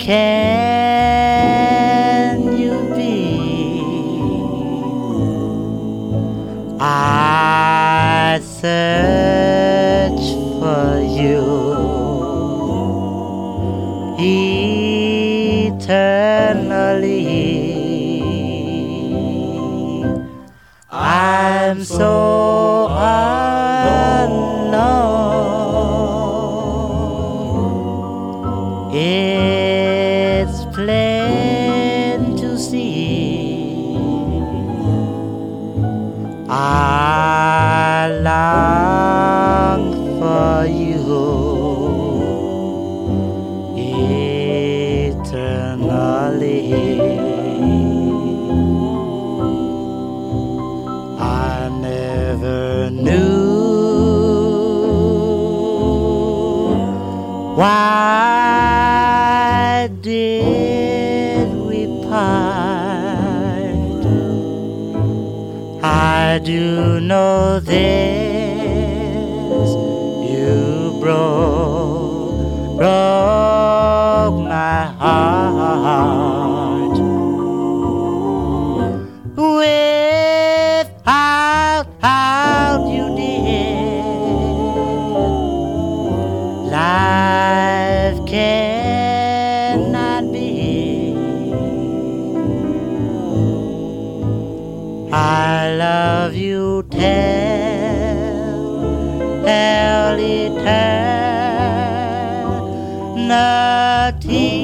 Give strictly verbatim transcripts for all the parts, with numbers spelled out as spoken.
can you be? I search for you eternally. I'm so alone. It's plain to see. I long for you eternally. I never knew why did we part. I do know this, you broke, broke my heart. Without out you did, life cannot be. I love you till eternity.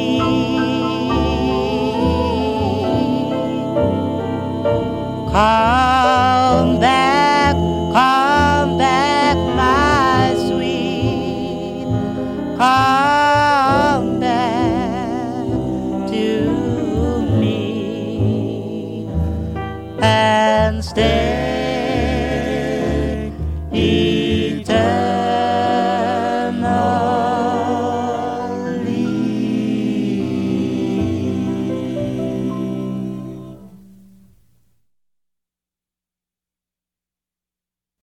Come back, come back, my sweet. Come back to me and stay.